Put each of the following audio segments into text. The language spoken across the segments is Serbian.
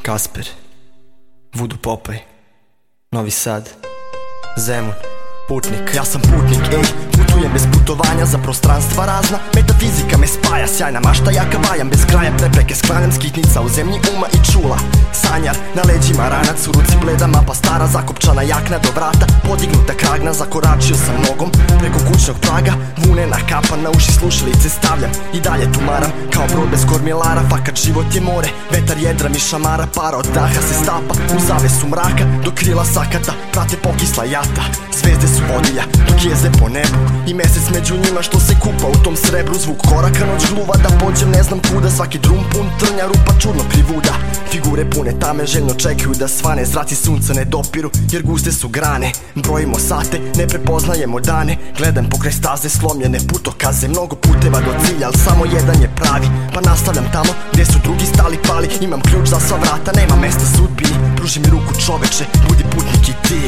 Kasper, Vudu Popaj, Novi Sad, Zemun, putnik. Ja sam putnik, ej, putujem bez putovanja za prostranstva razna. Metafizika me spaja, sjajna mašta, jaka vajam. Bez kraja prepreke sklanjam, skitnica u zemlji uma i čula. Sanjar, na leđima ranac, u ruci bleda mapa stara. Zakopčana jakna do vrata, podignuta kragna. Zakoračio sam nogom preko kućnog praga. Vunena kapa na uši, slušalice stavljam. I dalje tumaram, kao brod bez kormilara. Fakat život je more, vetar jedra mi šamara. Para od daha se stapa u zavesu mraka. Do krila sakata prate pokisla jata. Zvezde su vodilja, dok jeze po nebu i mesec među njima što se kupa u tom srebru. Zvuk koraka, noć gluva da pođem ne znam kuda. Svaki drum pun trnja, rupa čudno krivuda. Figure pune tame željno čekaju da svane. Zraci sunca ne dopiru jer guste su grane. Brojimo sate, ne prepoznajemo dane. Gledam pokraj staze slomljene putokaze. Mnogo puteva do cilja, ali samo jedan je pravi. Pa nastavljam tamo gdje su drugi stali pali. Imam ključ za sva vrata, nema mesta sudbini. Pruži mi ruku čoveče, budi putnik i ti.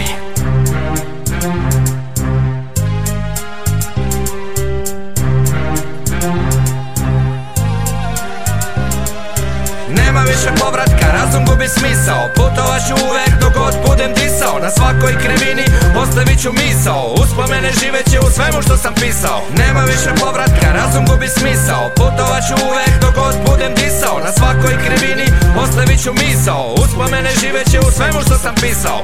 Nema više povratka, razum gubi smisao. Putovat ću uvek dok god budem disao. Na svakoj krivini ostavit ću misao. Uspomene živeće u svemu što sam pisao. Nema više povratka, razum gubi smisao. Putovat ću uvek dok god budem disao. Na svakoj krivini ostavit ću misao. Uspomene živeće u svemu što sam pisao.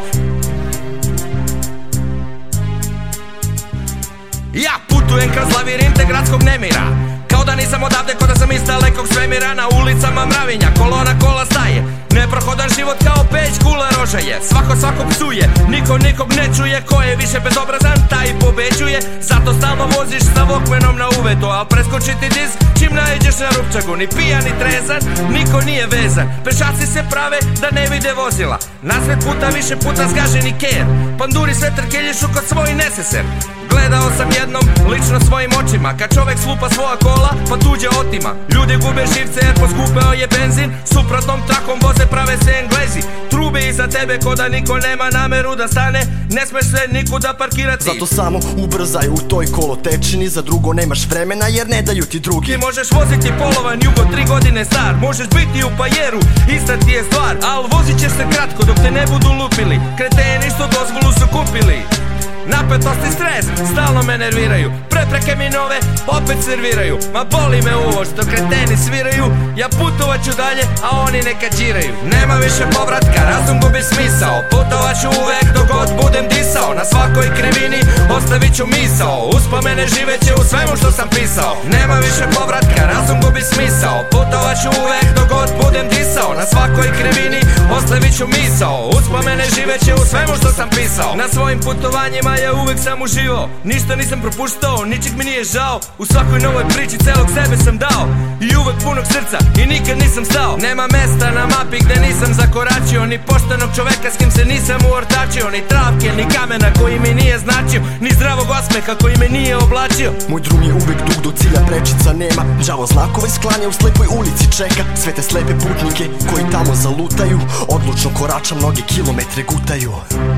Ja putujem kroz lavirinte gradskog nemira. Kao da nisam odavde, ko da sam iz dalekog svemira. Na ulicama mravinja, kolona kola staje. Neprohodan život kao peć, kula roža je. Svako svakog psuje, niko nikog ne čuje. Ko je više bezobrazan, taj i pobeđuje. Zato stalno voziš sa Walkmanom na uveto. Al preskočiti disk čim naiđeš na rupčagu. Ni pijan ni trezan, niko nije vezan. Pešaci se prave da ne vide vozila. Nasred puta više puta zgaženi ker. Panduri sve trkeljišu kod svoj neseser. Gledao sam jednom, lično svojim očima. Kad čovek slupa svoja kola, pa tuđe otima. Ljudi gube živce jer poskupeo je benzin. Suprotnom trakom voze, prave se Englezi. Trube iza tebe ko da niko nema nameru da stane. Ne smeš se nikuda parkirati. Zato samo ubrzaj u toj kolotečini. Za drugo nemaš vremena jer ne daju ti drugi. Ti možeš voziti polovan jugo 3 godine star. Možeš biti u pajeru, ista ti je stvar. Al vozit ćeš se kratko dok te ne budu lupili. Kreteni što dozvolu su kupili. Napetost i stres stalno me nerviraju. Prepreke mi nove opet serviraju. Ma boli me uvo što kreteni sviraju. Ja putovat ću dalje, a oni neka džiraju. Nema više povratka, razum gubi smisao. Putovat ću uvek dok god budem disao. Na svakoj krivini ostavit ću misao. Uspomene živeće u svemu što sam pisao. Nema više povratka, razum gubi smisao. Putovat ću uvek dok god budem disao. Na svakoj krivini ostavit ću misao. Uspomene živeće u svemu što sam pisao. Na svojim putovanjima ja uvek sam uživao. Ništa nisam propuštao, ničeg mi nije žao. U svakoj novoj priči celog sebe sam dao. I uvek punog srca i nikad nisam stao. Nema mesta na mapi gde nisam zakoračio. Ni poštenog čoveka s kim se nisam uortačio. Ni travke, ni kamena koji mi nije značio. Ni zdravog osmeha koji me nije oblačio. Moj drum je uvek dug, do cilja prečica nema. Đavo znakove sklanja, u slepoj ulici čeka. Sve te slepe putnike koji tamo zalutaju. Odlučno korača, mnoge kilometre gutaju.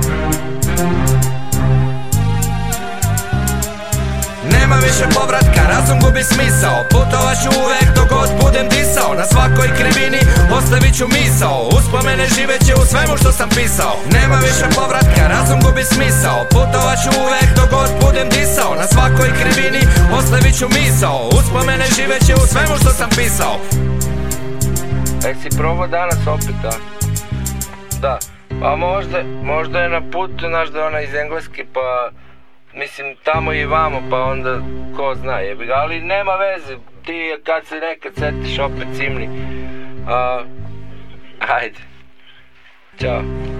Nema više povratka, razum gubi smisao. Putovat ću uvek dok god budem disao. Na svakoj krivini ostavit ću misao. Uspomene živeće u svemu što sam pisao. Nema više povratka, razum gubi smisao. Putovat ću uvek dok god budem disao. Na svakoj krivini ostavit ću misao. Uspomene živeće u svemu što sam pisao. Si probao danas opet, a? Da, pa možda je na putu, znaš da je ona iz Engleske, pa mislim tamo i vamo, pa onda ko zna jebi ga, ali nema veze, ti kad se nekad setiš opet cimni. Ajde, ćao.